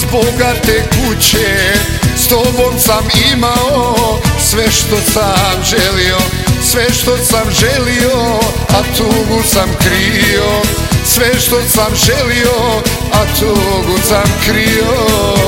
bogate kuće, s tobom sam imao sve što sam želio, sve što sam želio, a tugu sam krio. Sve što sam želio, a tugu sam krio.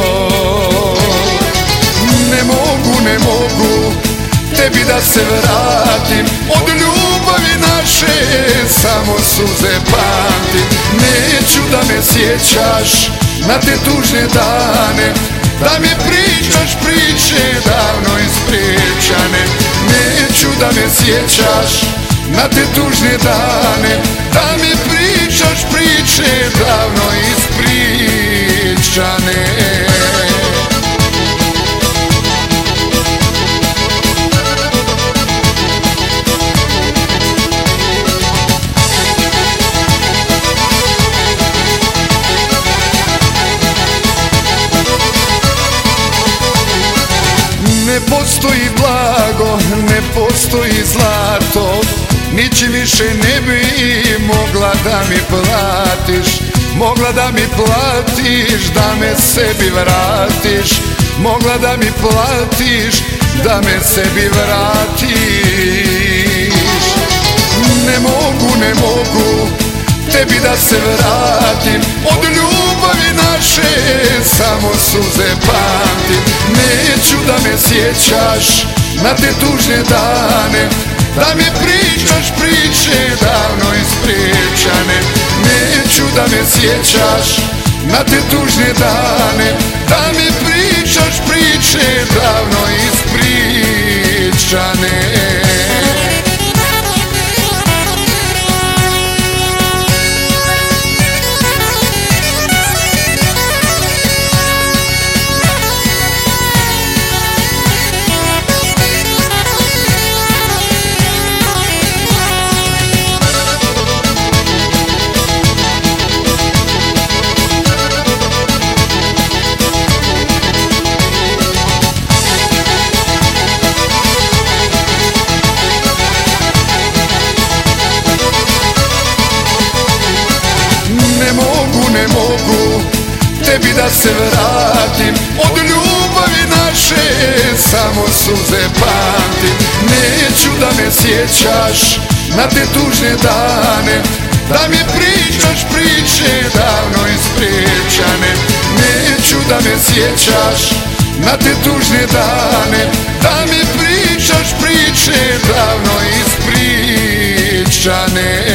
Ne mogu tebi da se vratim, od ljubavi naše samo suze pamtim. Neću da me sjećaš na te tužne dane, da mi pričaš priče davno ispričane. Neću da me sjećaš na te tužne dane, da mi pričaš priče davno ispričane. Ne postoji blago, ne postoji zlato, ničim više ne bi mogla da mi platiš. Mogla da mi platiš, da me sebi vratiš. Mogla da mi platiš, da me sebi vratiš. Ne mogu tebi da se vratim, od ljubavi naše samo suze pamtim. Neću da me sjećaš na te tužne dane, da mi pričaš priče davno ispričane. Neću da me sjećaš na te tužne dane, da mi pričaš priče davno ispričane. Ne mogu tebi da se vratim, od ljubavi naše samo suze pamtim. Neću da me sjećaš na te tužne dane, da mi pričaš priče davno ispričane. Neću da me sjećaš na te tužne dane, da mi pričaš priče davno ispričane.